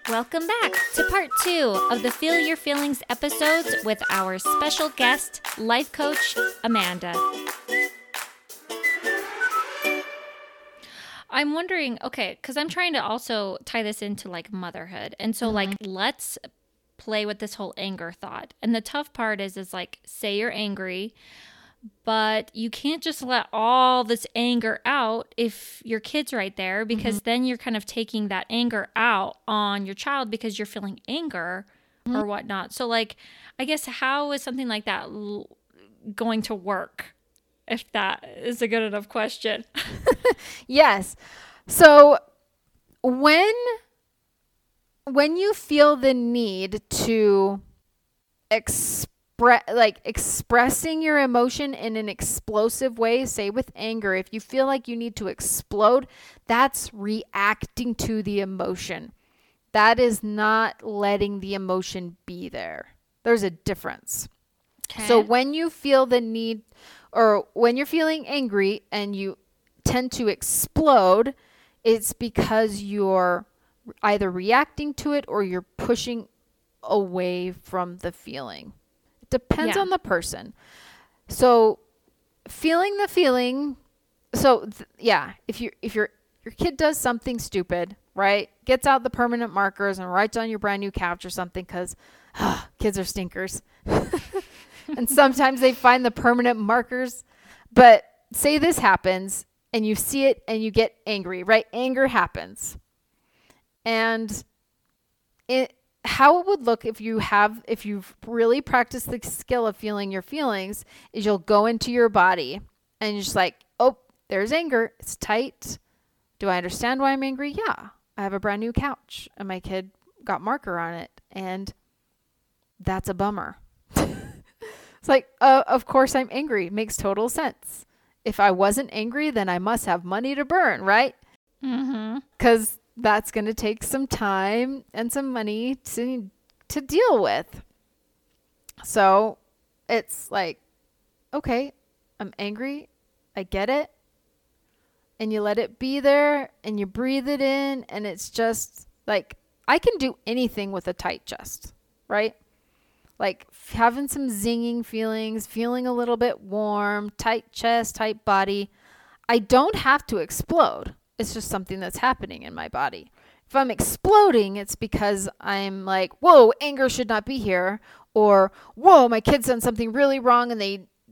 Welcome back to part 2 of the Feel Your Feelings episodes with our special guest, life coach Amanda. I'm wondering, okay, because I'm trying to also tie this into like motherhood. And so let's play with this whole anger thought. And the tough part is like, say you're angry, but you can't just let all this anger out if your kid's right there, because then you're kind of taking that anger out on your child because you're feeling anger or whatnot. So like, I guess how is something like that going to work? If that is a good enough question. Yes. So when you feel the need to expressing your emotion in an explosive way, say with anger, if you feel like you need to explode, that's reacting to the emotion. That is not letting the emotion be there. There's a difference. Okay. So when you feel the need, or when you're feeling angry and you tend to explode, it's because you're either reacting to it or you're pushing away from the feeling. It depends on the person. So feeling the feeling. So if your kid does something stupid, right? Gets out the permanent markers and writes on your brand new couch or something, because kids are stinkers. And sometimes they find the permanent markers. But say this happens and you see it and you get angry, right? Anger happens. And how it would look if you've really practiced the skill of feeling your feelings is you'll go into your body and you're just like, oh, there's anger. It's tight. Do I understand why I'm angry? Yeah. I have a brand new couch and my kid got marker on it. And that's a bummer. It's like, of course I'm angry. Makes total sense. If I wasn't angry, then I must have money to burn, right? Because that's going to take some time and some money to deal with. So it's like, okay, I'm angry. I get it. And you let it be there and you breathe it in. And it's just like, I can do anything with a tight chest, right? Like having some zinging feelings, feeling a little bit warm, tight chest, tight body. I don't have to explode. It's just something that's happening in my body. If I'm exploding, it's because I'm like, whoa, anger should not be here. Or, whoa, my kid's done something really wrong and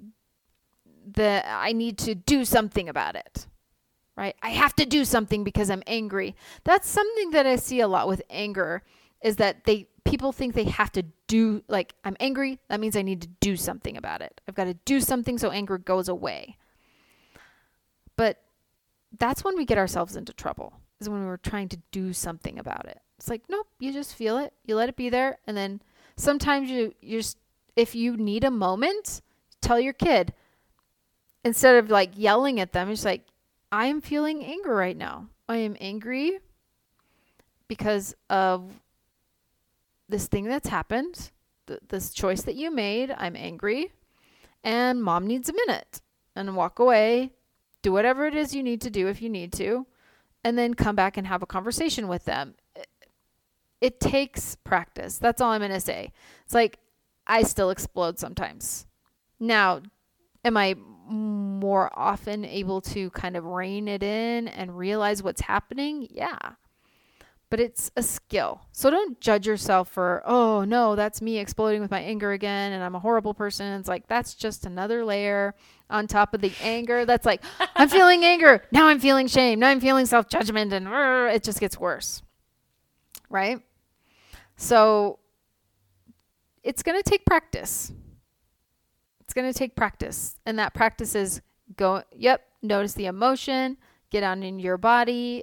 I need to do something about it. Right? I have to do something because I'm angry. That's something that I see a lot with anger, is that people think they have to do, like, I'm angry, that means I need to do something about it. I've got to do something so anger goes away. But that's when we get ourselves into trouble, is when we're trying to do something about it. It's like, nope, you just feel it. You let it be there. And then sometimes if you need a moment, tell your kid, instead of like yelling at them, it's like, I am feeling anger right now. I am angry because of this thing that's happened, this choice that you made. I'm angry and mom needs a minute, and walk away, do whatever it is you need to do if you need to, and then come back and have a conversation with them. It takes practice. That's all I'm going to say. It's like, I still explode sometimes. Now, am I more often able to kind of rein it in and realize what's happening? Yeah. But it's a skill. So don't judge yourself for, oh no, that's me exploding with my anger again and I'm a horrible person. It's like, that's just another layer on top of the anger. That's like, I'm feeling anger. Now I'm feeling shame. Now I'm feeling self-judgment, and it just gets worse. Right? So it's going to take practice. It's going to take practice. And that practice is notice the emotion, get on in your body,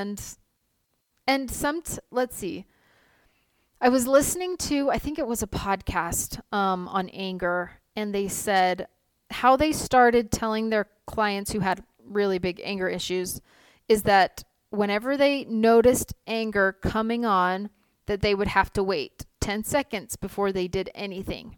let's see. I was listening to, I think it was a podcast on anger, and they said how they started telling their clients who had really big anger issues is that whenever they noticed anger coming on, that they would have to wait 10 seconds before they did anything.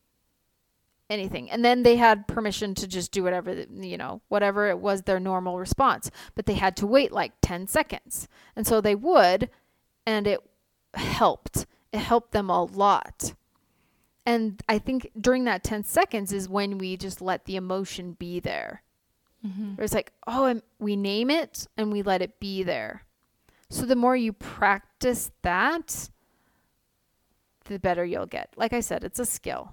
And then they had permission to just do whatever it was their normal response. But they had to wait like 10 seconds. And so they would, and helped. It helped them a lot. And I think during that 10 seconds is when we just let the emotion be there. It's like, we name it and we let it be there. So the more you practice that, the better you'll get. Like I said, it's a skill.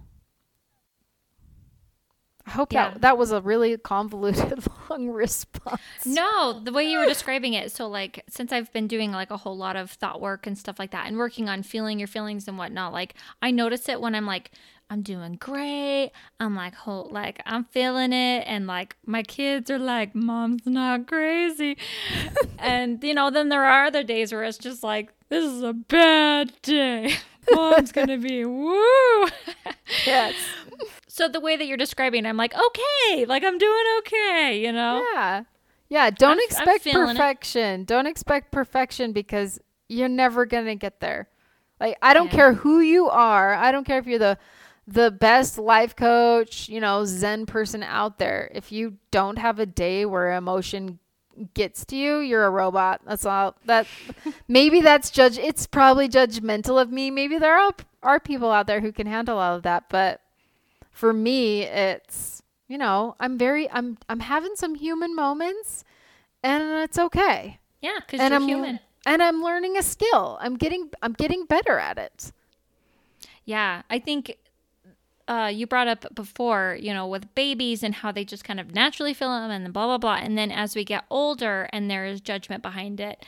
I hope that was a really convoluted, long response. No, the way you were describing it. So like, since I've been doing like a whole lot of thought work and stuff like that and working on feeling your feelings and whatnot, like I notice it when I'm like, I'm doing great. I'm like, I'm feeling it. And like my kids are like, Mom's not crazy. And then there are other days where it's just like, this is a bad day. Mom's going to be woo. Yes. So the way that you're describing it, I'm like, okay, like I'm doing okay, Yeah. Yeah. Don't expect perfection. It. Don't expect perfection because you're never going to get there. Like, I don't care who you are. I don't care if you're the best life coach, Zen person out there. If you don't have a day where emotion gets to you, you're a robot. That's all. Maybe that's it's probably judgmental of me. Maybe there are people out there who can handle all of that, but for me, it's, I'm having some human moments and it's okay. Yeah. Cause you're human. And I'm learning a skill. I'm getting better at it. Yeah. I think, you brought up before, with babies and how they just kind of naturally feel them and blah, blah, blah. And then as we get older and there is judgment behind it,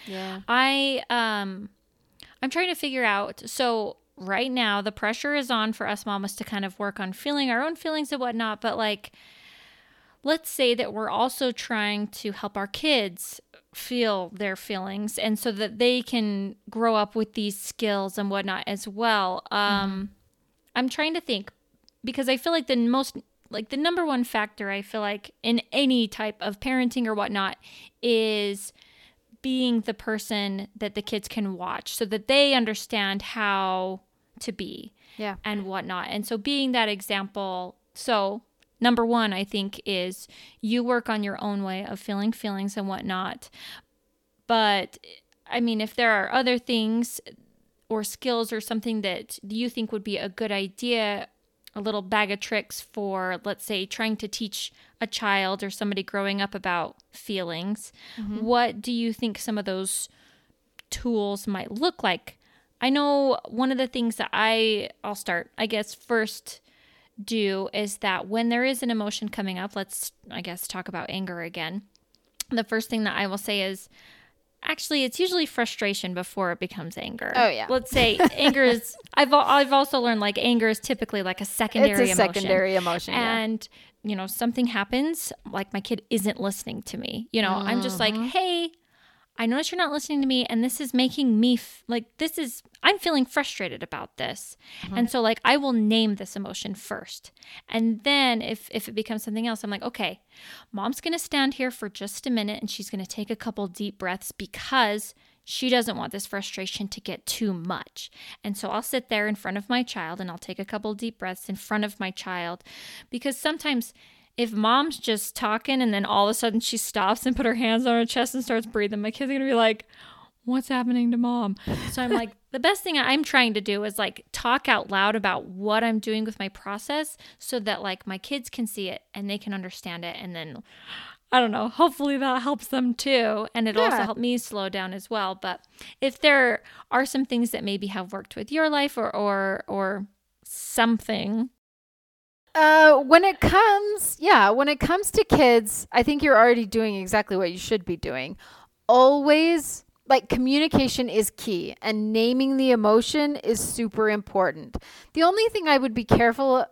I'm trying to figure out. So right now the pressure is on for us mamas to kind of work on feeling our own feelings and whatnot. But like, let's say that we're also trying to help our kids feel their feelings and so that they can grow up with these skills and whatnot as well. I'm trying to think, because I feel like the number one factor I feel like in any type of parenting or whatnot is being the person that the kids can watch so that they understand how to be and whatnot. And so being that example. So number one, I think, is you work on your own way of feeling feelings and whatnot. But I mean, if there are other things or skills or something that you think would be a good idea, a little bag of tricks for, let's say, trying to teach a child or somebody growing up about feelings, what do you think some of those tools might look like? I know one of the things that I'll start, I guess, first do is that when there is an emotion coming up, let's, I guess, talk about anger again. The first thing that I will say is, actually, it's usually frustration before it becomes anger. Oh, yeah. Let's say anger is, I've also learned like anger is typically like a secondary emotion. It's a secondary emotion. And, something happens, like my kid isn't listening to me. I'm just like, hey, I notice you're not listening to me. And this is making me I'm feeling frustrated about this. And so like, I will name this emotion first. And then if it becomes something else, I'm like, okay, Mom's going to stand here for just a minute and she's going to take a couple deep breaths because she doesn't want this frustration to get too much. And so I'll sit there in front of my child and I'll take a couple deep breaths in front of my child, because sometimes if Mom's just talking and then all of a sudden she stops and put her hands on her chest and starts breathing, my kid's going to be like, what's happening to Mom? So I'm like, the best thing I'm trying to do is like talk out loud about what I'm doing with my process so that like my kids can see it and they can understand it. And then, I don't know, hopefully that helps them too. And it also helped me slow down as well. But if there are some things that maybe have worked with your life or something. When it comes to kids, I think you're already doing exactly what you should be doing. Always, like, communication is key and naming the emotion is super important. The only thing I would be careful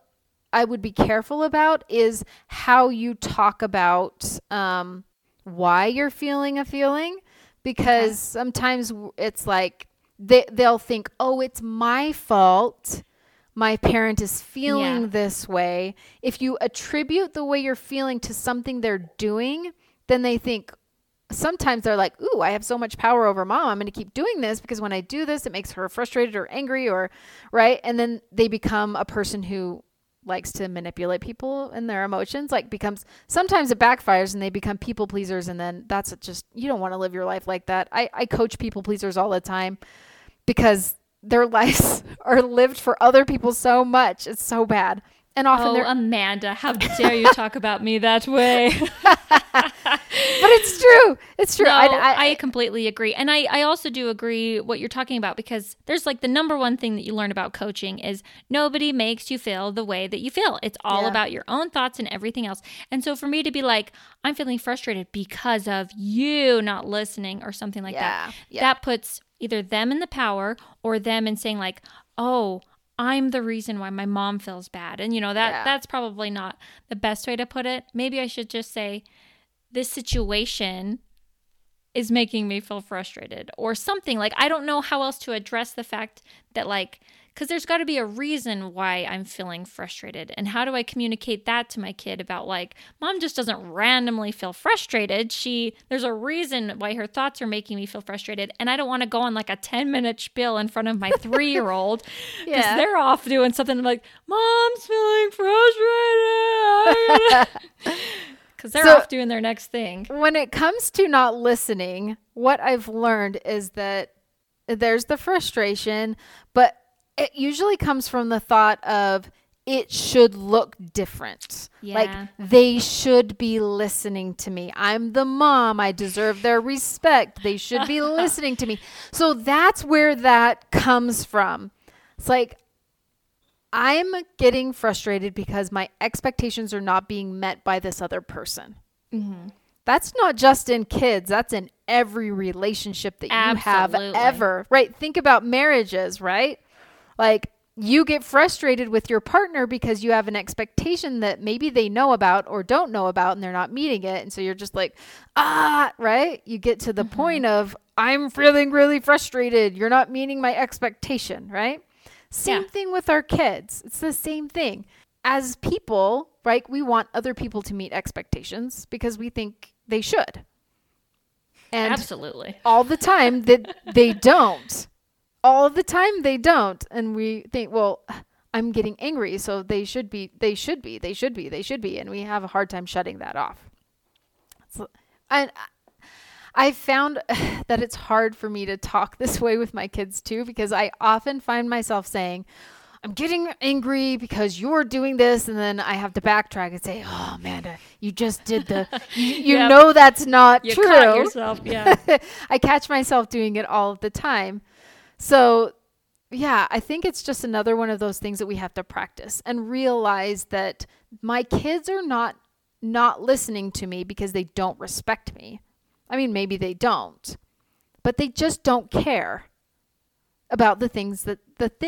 about is how you talk about why you're feeling a feeling, because sometimes it's like they'll think, oh, it's my fault. My parent is feeling this way. If you attribute the way you're feeling to something they're doing, then they think, sometimes they're like, ooh, I have so much power over Mom. I'm going to keep doing this because when I do this, it makes her frustrated or angry or right. And then they become a person who likes to manipulate people and their emotions, sometimes it backfires and they become people pleasers. And then that's just, you don't want to live your life like that. I coach people pleasers all the time because their lives are lived for other people so much. It's so bad. And often Oh, Amanda, how dare you talk about me that way? But it's true. It's true. No, I completely agree. And I also do agree what you're talking about, because there's like the number one thing that you learn about coaching is nobody makes you feel the way that you feel. It's all about your own thoughts and everything else. And so for me to be like, I'm feeling frustrated because of you not listening or something like that, that puts either them in the power or them in saying like, oh, I'm the reason why my mom feels bad. And that's probably not the best way to put it. Maybe I should just say, this situation is making me feel frustrated or something. Like, I don't know how else to address the fact that, like, because there's got to be a reason why I'm feeling frustrated. And how do I communicate that to my kid about, like, mom just doesn't randomly feel frustrated. There's a reason why her thoughts are making me feel frustrated. And I don't want to go on like a 10-minute spiel in front of my 3-year-old because they're off doing something like, mom's feeling frustrated. Because they're off doing their next thing. When it comes to not listening, what I've learned is that there's the frustration, but it usually comes from the thought of it should look different. Yeah. Like they should be listening to me. I'm the mom. I deserve their respect. They should be listening to me. So that's where that comes from. It's like, I'm getting frustrated because my expectations are not being met by this other person. Mm-hmm. That's not just in kids. That's in every relationship that you have ever. Right? Think about marriages, right? Like you get frustrated with your partner because you have an expectation that maybe they know about or don't know about and they're not meeting it. And so you're just like, right? You get to the point of, I'm feeling really frustrated. You're not meeting my expectation, right? Same thing with our kids. It's the same thing. As people, right, we want other people to meet expectations because we think they should. And absolutely. All the time that they don't. All the time they don't. And we think, well, I'm getting angry, so they should be. And we have a hard time shutting that off. And I found that it's hard for me to talk this way with my kids too, because I often find myself saying, I'm getting angry because you're doing this. And then I have to backtrack and say, oh, Amanda, you just did you know, that's not true. You caught yourself. Yeah. I catch myself doing it all the time. So yeah, I think it's just another one of those things that we have to practice and realize that my kids are not listening to me because they don't respect me. I mean, maybe they don't, but they just don't care about the things that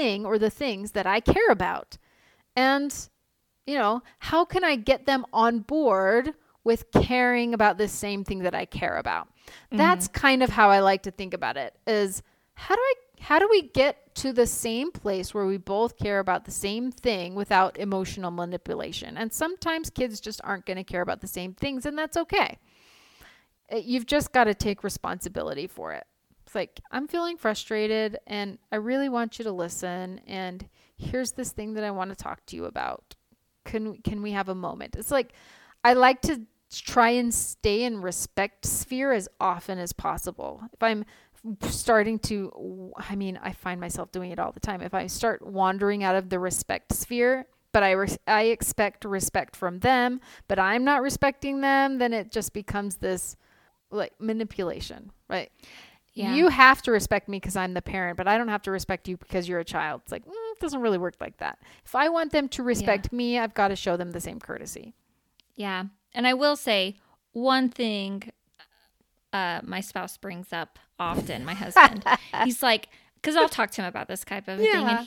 I care about. And, how can I get them on board with caring about the same thing that I care about? Mm-hmm. That's kind of how I like to think about it, is how do we get to the same place where we both care about the same thing without emotional manipulation? And sometimes kids just aren't going to care about the same things, and that's okay. You've just got to take responsibility for it. It's like, I'm feeling frustrated and I really want you to listen. And here's this thing that I want to talk to you about. Can we have a moment? It's like, I like to try and stay in respect sphere as often as possible. If I'm starting to, I find myself doing it all the time. If I start wandering out of the respect sphere, but I expect respect from them, but I'm not respecting them, then it just becomes this like manipulation, right? Yeah. You have to respect me because I'm the parent, but I don't have to respect you because you're a child. It's like, it doesn't really work like that. If I want them to respect me, I've got to show them the same courtesy. Yeah. And I will say one thing my spouse brings up often, my husband. He's like, because I'll talk to him about this type of thing, and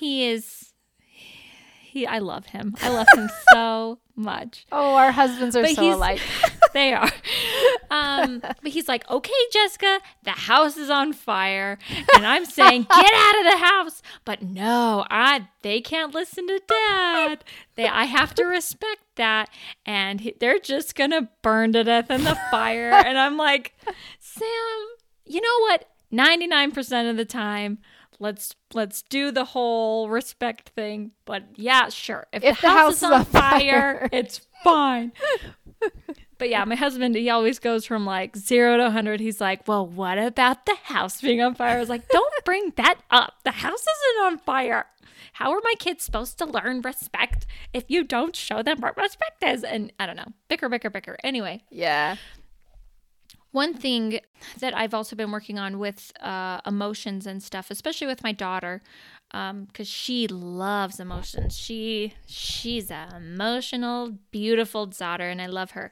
I love him. I love him so much. Oh, our husbands are so alike. They are. But he's like, okay, Jessica, the house is on fire. And I'm saying, get out of the house. But no, they can't listen to Dad. I have to respect that. And they're just going to burn to death in the fire. And I'm like, Sam, you know what? 99% of the time, let's do the whole respect thing. But yeah, sure. If the house is on fire, it's fine. But yeah, my husband, he always goes from like 0 to 100. He's like, well, what about the house being on fire? I was like, don't bring that up. The house isn't on fire. How are my kids supposed to learn respect if you don't show them what respect is? And I don't know. Bicker, bicker, bicker. Anyway. Yeah. One thing that I've also been working on with emotions and stuff, especially with my daughter, because she loves emotions. She's an emotional, beautiful daughter, and I love her.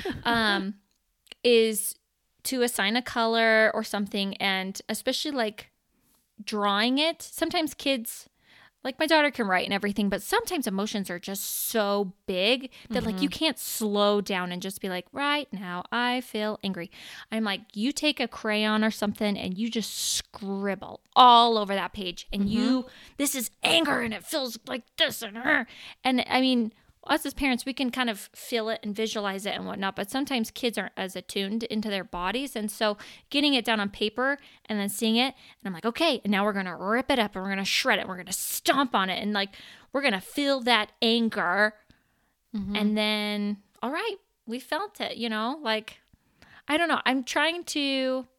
Is to assign a color or something, and especially like drawing it. Sometimes kids, like my daughter, can write and everything, but sometimes emotions are just so big that like you can't slow down and just be like, right now I feel angry. I'm like, you take a crayon or something and you just scribble all over that page, and this is anger and it feels like this and her. And I mean, us as parents, we can kind of feel it and visualize it and whatnot, but sometimes kids aren't as attuned into their bodies. And so getting it down on paper and then seeing it, and I'm like, okay, and now we're going to rip it up and we're going to shred it. We're going to stomp on it. And like, we're going to feel that anger. And then, all right, we felt it, like, I don't know. I'm trying to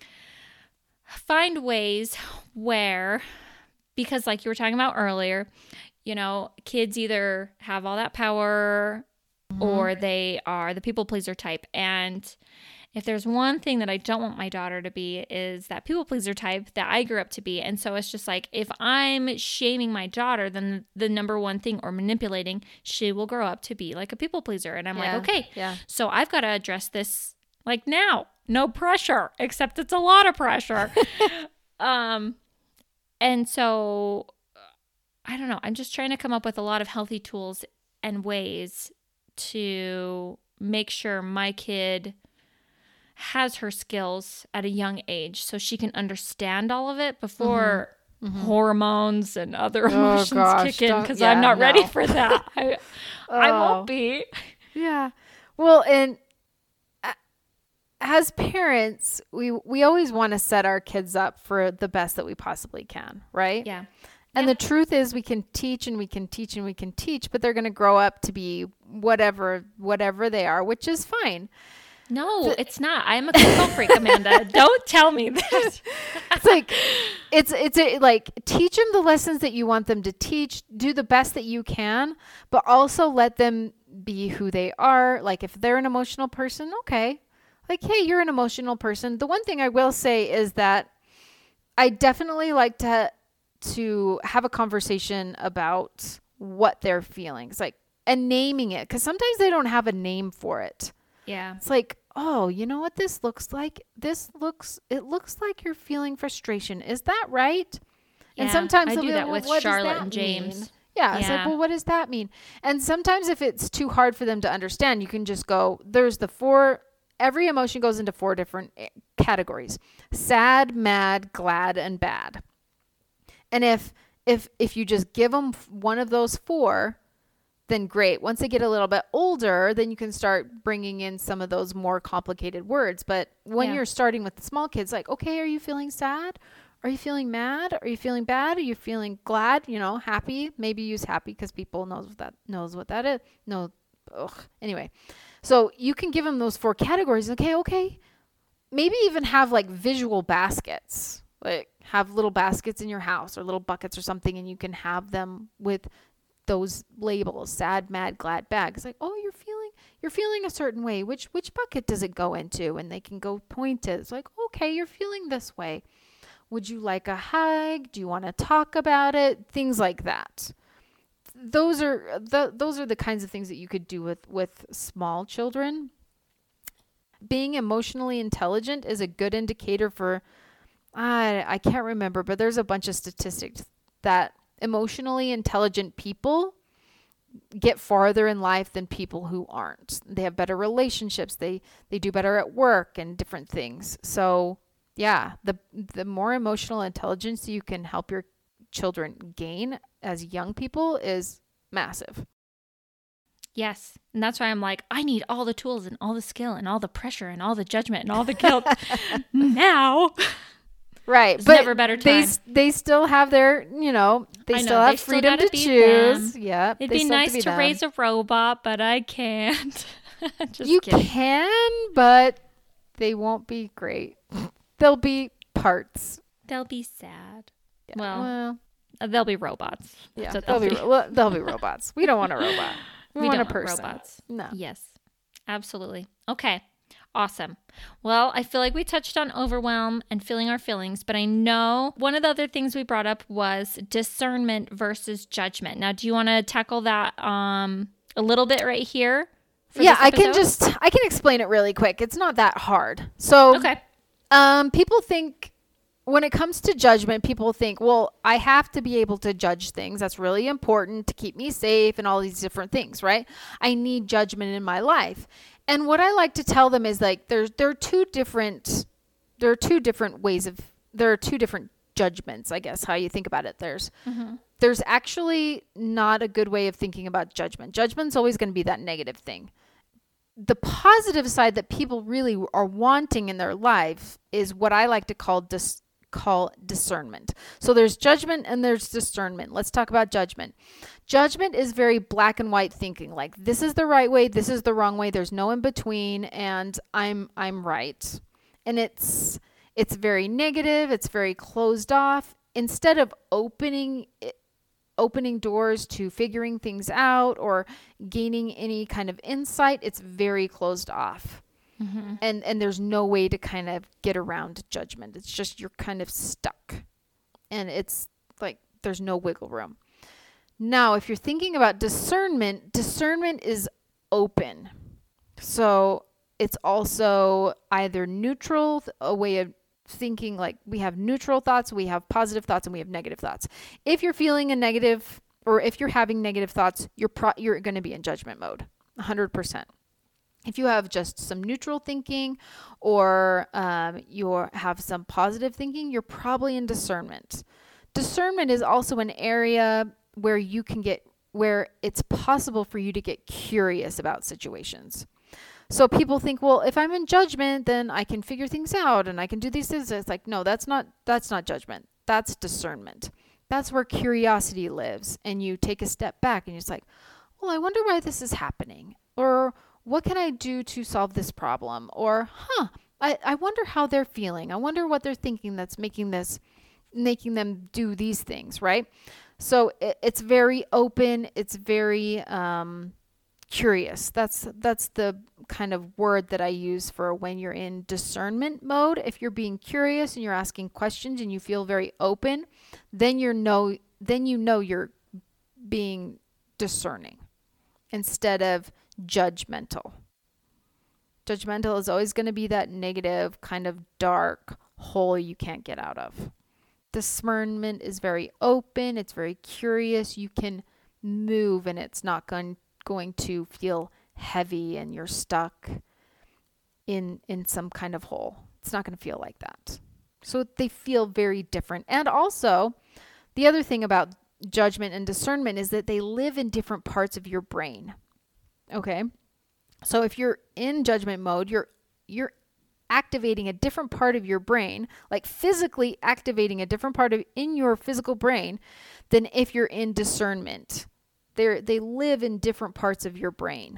find ways where, because like you were talking about earlier, kids either have all that power or they are the people pleaser type. And if there's one thing that I don't want my daughter to be, is that people pleaser type that I grew up to be. And so it's just like, if I'm shaming my daughter, then the number one thing, or manipulating, she will grow up to be like a people pleaser. And I'm like, okay, so I've got to address this like now. No pressure, except it's a lot of pressure. And so I don't know. I'm just trying to come up with a lot of healthy tools and ways to make sure my kid has her skills at a young age so she can understand all of it before hormones and other emotions kick in, because I'm not ready for that. I won't be. Yeah. Well, and as parents, we always want to set our kids up for the best that we possibly can, right? Yeah. And the truth is, we can teach and we can teach and we can teach, but they're going to grow up to be whatever they are, which is fine. No, it's not. I'm a control freak, Amanda. Don't tell me this. It's like, like, teach them the lessons that you want them to teach, do the best that you can, but also let them be who they are. Like, if they're an emotional person, okay. Like, hey, you're an emotional person. The one thing I will say is that I definitely like to have a conversation about what they're feeling. It's like, and naming it, because sometimes they don't have a name for it. Yeah. It's like, oh, you know what this looks like? It looks like you're feeling frustration. Is that right? Yeah, and sometimes I they'll do be that like, with well, Charlotte and James. Mean? Yeah. It's like, well, what does that mean? And sometimes if it's too hard for them to understand, you can just go, there's every emotion goes into 4 different categories: sad, mad, glad, and bad. And if you just give them one of those 4, then great. Once they get a little bit older, then you can start bringing in some of those more complicated words. But when you're starting with the small kids, like, okay, are you feeling sad? Are you feeling mad? Are you feeling bad? Are you feeling glad? Happy? Maybe use happy because people knows what that is. No. Ugh. Anyway, so you can give them those 4 categories. Okay. Maybe even have like visual baskets. Like, have little baskets in your house or little buckets or something, and you can have them with those labels: sad, mad, glad, bad. It's like, oh, you're feeling a certain way. Which bucket does it go into? And they can go point it. It's like, okay, you're feeling this way. Would you like a hug? Do you want to talk about it? Things like that. Those are the kinds of things that you could do with small children. Being emotionally intelligent is a good indicator for, I can't remember, but there's a bunch of statistics that emotionally intelligent people get farther in life than people who aren't. They have better relationships. They do better at work and different things. So yeah, the more emotional intelligence you can help your children gain as young people is massive. Yes. And that's why I'm like, I need all the tools and all the skill and all the pressure and all the judgment and all the guilt now. Right. There's but never a better time. They still have their, they still have freedom to choose. Them. Yeah. It'd be nice to raise a robot, but I can't. Just You kidding. can, but they won't be great. They'll be parts. They'll be sad. Yeah, Well, they'll be robots. yeah, That's what they'll be robots. We don't want a robot. We want a don't want person. robots. No. Yes, absolutely. Okay, awesome. Well, I feel like we touched on overwhelm and feeling our feelings, but I know one of the other things we brought up was discernment versus judgment. Now, do you want to tackle that a little bit right here? Yeah, I can explain it really quick. It's not that hard. So, Okay. People think when it comes to judgment, people think, well, I have to be able to judge things. That's really important to keep me safe and all these different things, right? I need judgment in my life. And what I like to tell them is like there are two different judgments, I guess, how you think about it. There's actually not a good way of thinking about judgment. Judgment's always going to be that negative thing. The positive side that people really are wanting in their life is what I like to call discernment. So there's judgment and there's discernment. Let's talk about judgment. Judgment is very black and white thinking, like this is the right way, this is the wrong way, there's no in between, and I'm right. And it's very negative, it's very closed off. Instead of opening doors to figuring things out or gaining any kind of insight, it's very closed off. Mm-hmm. And there's no way to kind of get around judgment. It's just you're kind of stuck. And it's like there's no wiggle room. Now, if you're thinking about discernment is open. So it's also either neutral, a way of thinking, like we have neutral thoughts, we have positive thoughts, and we have negative thoughts. If you're feeling a negative, or if you're having negative thoughts, you're going to be in judgment mode, 100%. If you have just some neutral thinking, or you have some positive thinking, you're probably in discernment. Discernment is also an area where where it's possible for you to get curious about situations. So people think, well, if I'm in judgment, then I can figure things out and I can do these things. It's like, no, that's not judgment. That's discernment. That's where curiosity lives. And you take a step back and you're just like, well, I wonder why this is happening. Or what can I do to solve this problem? Or, I wonder how they're feeling. I wonder what they're thinking that's making them do these things, right? So it's very open. It's very curious. That's the kind of word that I use for when you're in discernment mode. If you're being curious and you're asking questions and you feel very open, then you know you're being discerning instead of judgmental. Judgmental is always going to be that negative kind of dark hole you can't get out of. Discernment is very open. It's very curious. You can move and it's not going to feel heavy and you're stuck in some kind of hole. It's not going to feel like that. So they feel very different. And also, the other thing about judgment and discernment is that they live in different parts of your brain. Okay? So if you're in judgment mode, you're activating a different part of your brain, like physically activating a different part in your physical brain than if you're in discernment. They live in different parts of your brain.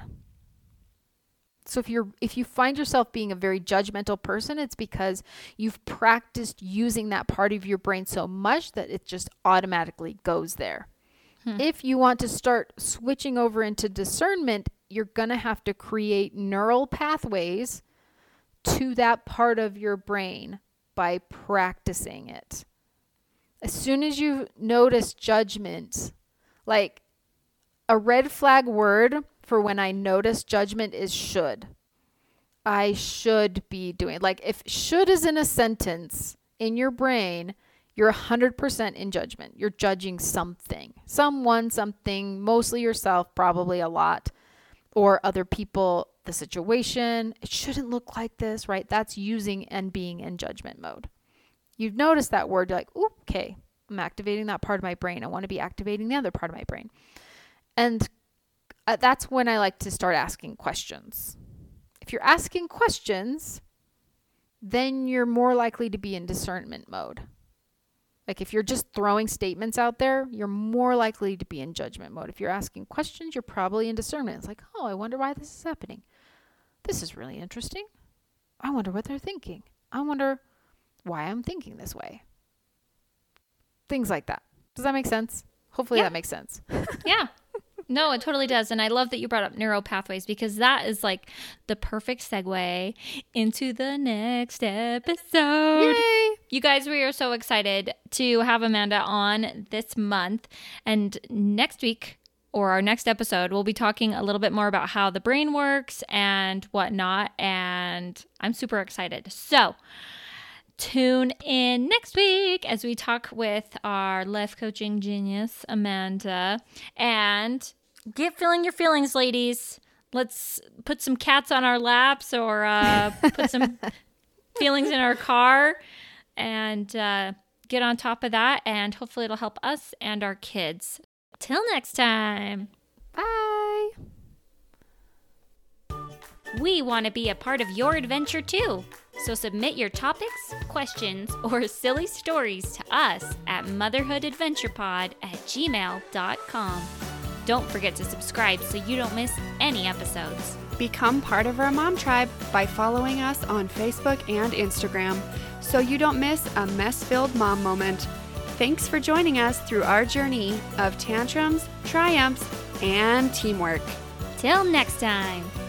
So if you find yourself being a very judgmental person, it's because you've practiced using that part of your brain so much that it just automatically goes there. If you want to start switching over into discernment, you're going to have to create neural pathways to that part of your brain by practicing it. As soon as you notice judgment, like a red flag word for when I notice judgment is should. I should be doing, like if should is in a sentence in your brain, you're 100% in judgment. You're judging something, someone, something, mostly yourself, probably a lot, or other people, the situation. It shouldn't look like this, right? That's using and being in judgment mode. You've noticed that word, you're like, ooh, okay, I'm activating that part of my brain. I want to be activating the other part of my brain. And that's when I like to start asking questions. If you're asking questions, then you're more likely to be in discernment mode. Like if you're just throwing statements out there, you're more likely to be in judgment mode. If you're asking questions, you're probably in discernment. It's like, oh, I wonder why this is happening. this is really interesting. I wonder what they're thinking. I wonder why I'm thinking this way. Things like that. Does that make sense? Hopefully that makes sense. Yeah. No, it totally does. And I love that you brought up neural pathways, because that is like the perfect segue into the next episode. Yay! You guys, we are so excited to have Amanda on this month. And next week, or our next episode, we'll be talking a little bit more about how the brain works and whatnot. And I'm super excited. So tune in next week as we talk with our life coaching genius, Amanda. And get feeling your feelings, ladies. Let's put some cats on our laps, or put some feelings in our car, and get on top of that. And hopefully it'll help us and our kids. Till next time. Bye. We want to be a part of your adventure too. So submit your topics, questions, or silly stories to us at motherhoodadventurepod@gmail.com. Don't forget to subscribe so you don't miss any episodes. Become part of our mom tribe by following us on Facebook and Instagram so you don't miss a mess-filled mom moment. Thanks for joining us through our journey of tantrums, triumphs, and teamwork. Till next time.